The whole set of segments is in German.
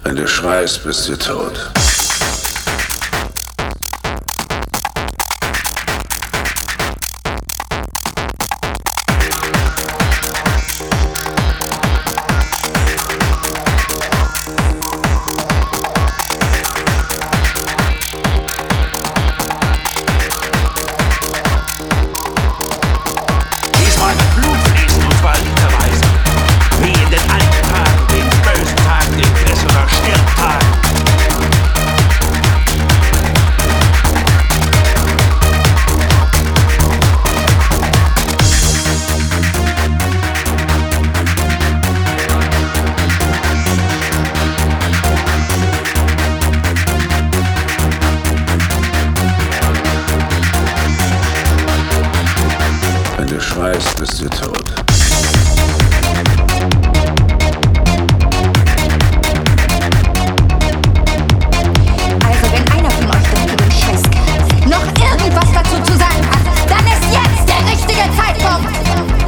Wenn du schreist, bist du tot. Wenn du schreist, bist du tot. Also wenn einer von euch dreckigen Scheißkerl noch irgendwas dazu zu sagen hat, dann ist jetzt der richtige Zeitpunkt!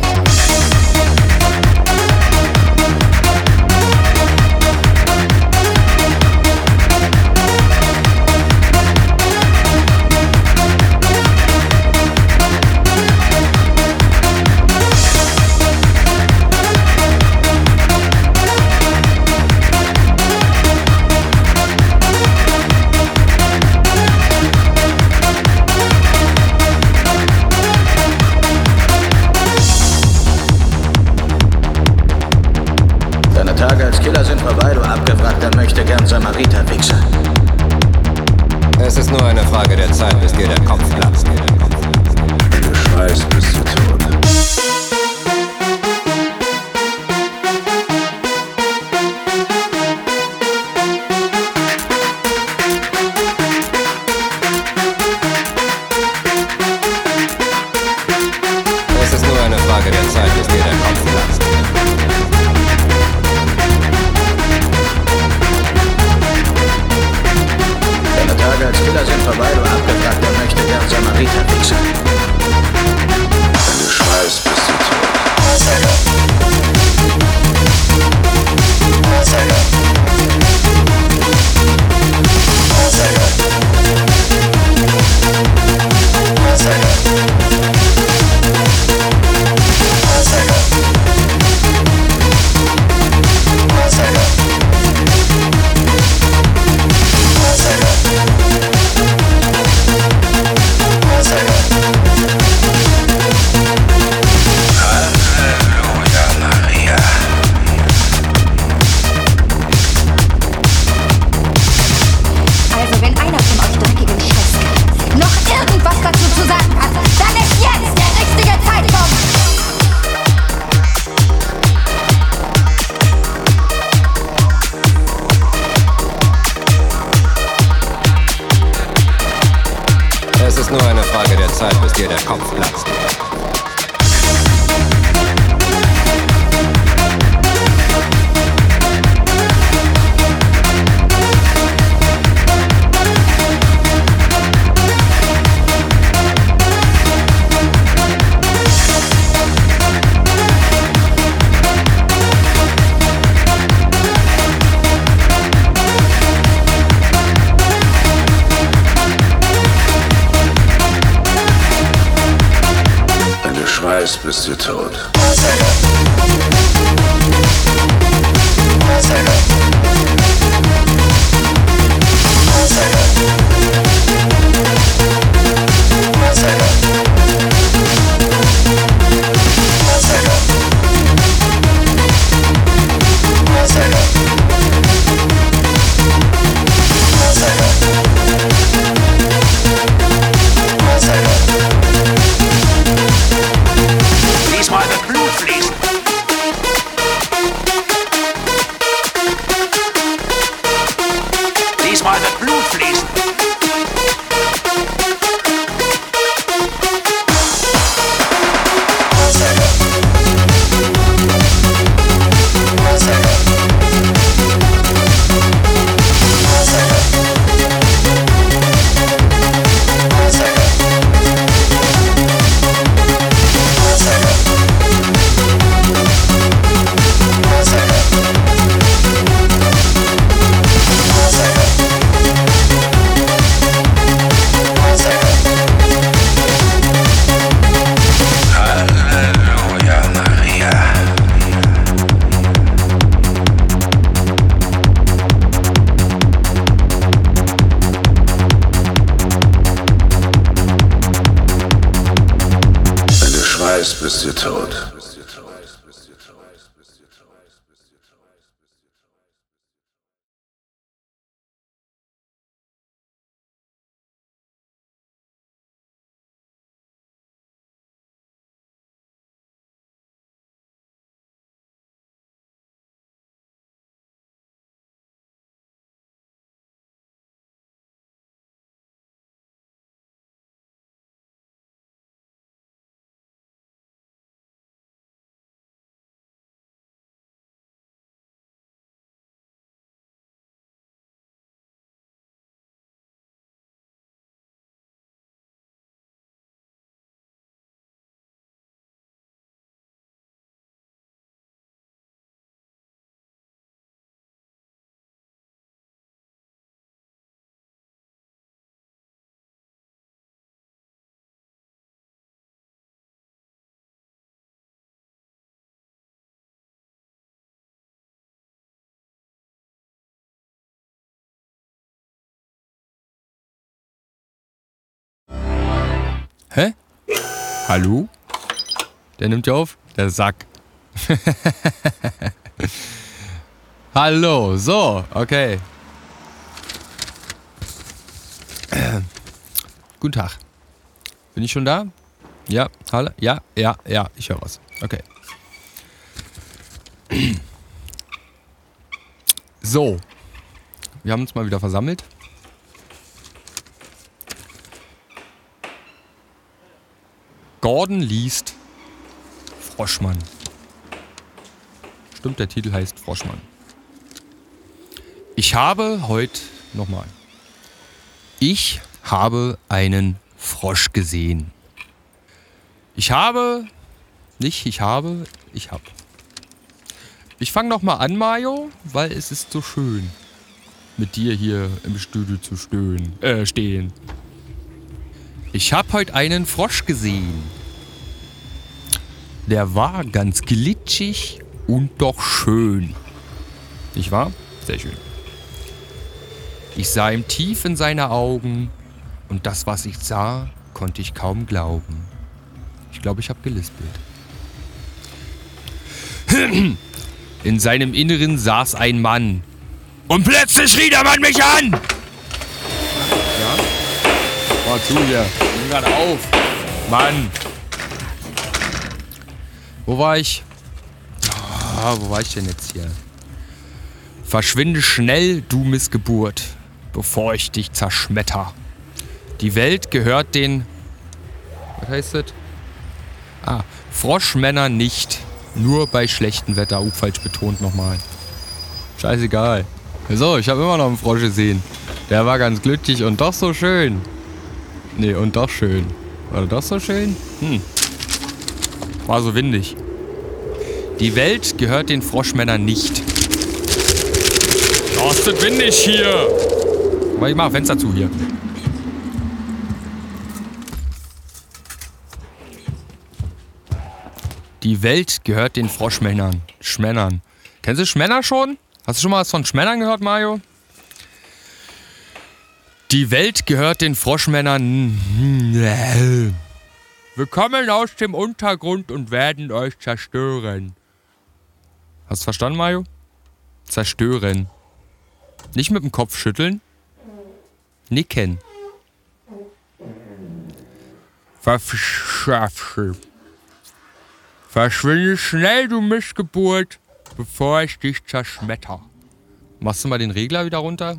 Deine Tage als Killer sind vorbei, du abgewrackter Möchtegern Samariter-Wichser. Es ist nur eine Frage der Zeit, bis dir der Kopf platzt. Wenn du schreist, bist du tot. Es ist nur eine Frage der Zeit, bis dir der Kopf platzt. Deine Tage als Killer sind vorbei, du abgewrackter Möchtegern Samariter-Wichser. Wenn du schreist, bist du tot. Also wenn einer von euch dreckigen Scheißkerl noch irgendwas dazu zu sagen hat, dann ist jetzt der richtige Zeitpunkt! Es ist nur eine Frage der Zeit, bis dir der Kopf platzt. Wenn du schreist, bist du tot. Diesmal wird Blut fließen. bist ihr tot. Hä? Hallo? Der nimmt ja auf? Der Sack. Hallo, so, okay. Guten Tag. Bin ich schon da? Ja, hallo? Ja, ich höre was. Okay. So. Wir haben uns mal wieder versammelt. Gordon liest Froschmann. Stimmt, der Titel heißt Froschmann. Ich habe heute nochmal. Ich habe einen Frosch gesehen. Ich habe. Ich habe. Ich fange nochmal an, Mario, weil es ist so schön, mit dir hier im Studio zu stehen. Ich habe heute einen Frosch gesehen. Der war ganz glitschig und doch schön. Nicht wahr? Sehr schön. Ich sah ihm tief in seine Augen und das, was ich sah, konnte ich kaum glauben. Ich glaube, ich habe gelispelt. In seinem Inneren saß ein Mann. Und plötzlich schrie der Mann mich an! Ja? Mal zu hier. Ich bin gerade auf. Mann. Wo war ich? Wo war ich denn jetzt hier? Verschwinde schnell, du Missgeburt, bevor ich dich zerschmetter. Die Welt gehört den... Was heißt das? Froschmännern nicht. Nur bei schlechtem Wetter. Falsch betont nochmal. Scheißegal. So, ich habe immer noch einen Frosch gesehen. Der war ganz glitschig und doch so schön. Nee, und doch schön. War doch so schön? War so windig. Die Welt gehört den Froschmännern nicht. Oh, ist das windig hier. Aber ich mach Fenster zu hier. Die Welt gehört den Froschmännern. Schmännern. Kennst du Schmänner schon? Hast du schon mal was von Schmännern gehört, Mario? Die Welt gehört den Froschmännern. Wir kommen aus dem Untergrund und werden euch zerstören. Hast du verstanden, Mario? Zerstören. Nicht mit dem Kopf schütteln. Nicken. Verschwinde schnell, du Missgeburt, bevor ich dich zerschmetter. Machst du mal den Regler wieder runter?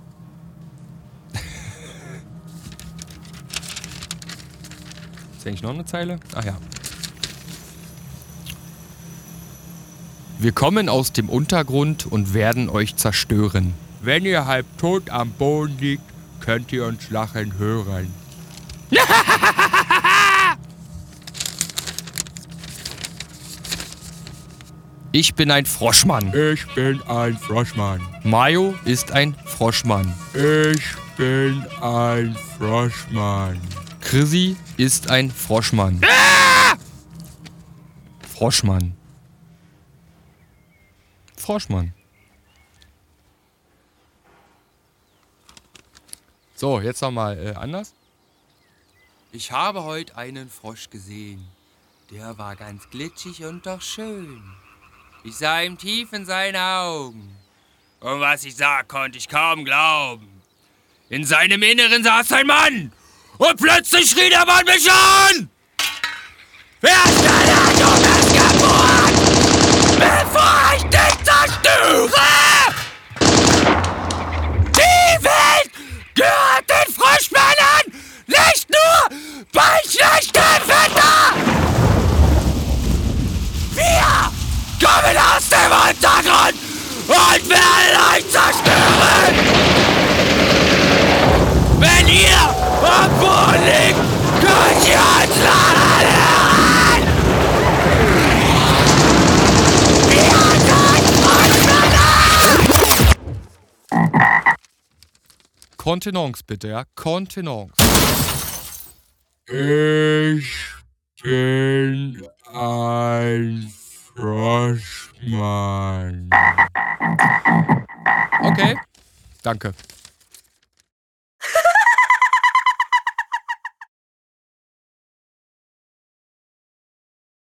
Ist eigentlich noch eine Zeile? Ach ja. Wir kommen aus dem Untergrund und werden euch zerstören. Wenn ihr halb tot am Boden liegt, könnt ihr uns lachen hören. Ich bin ein Froschmann. Ich bin ein Froschmann. Mayo ist ein Froschmann. Ich bin ein Froschmann. Chrissy ist ein Froschmann. Ah! Froschmann. Froschmann. So, jetzt nochmal anders. Ich habe heute einen Frosch gesehen. Der war ganz glitschig und doch schön. Ich sah ihm tief in seine Augen. Und was ich sah, konnte ich kaum glauben. In seinem Inneren saß ein Mann. Und plötzlich schrie der Mann mich an. Wer ist der dummes Geburt, bevor ich dich zerstöre? Die Welt gehört den Froschmännern, nicht nur bei schlechtem Wetter! Wir kommen aus dem Untergrund und werden euch zerstören! Wenn ihr am Boden liegt, könnt ihr uns lachen hören! Wir sind Froschmänner! Kontenance bitte, ja? Kontenance. Ich bin ein Froschmann. Okay, danke.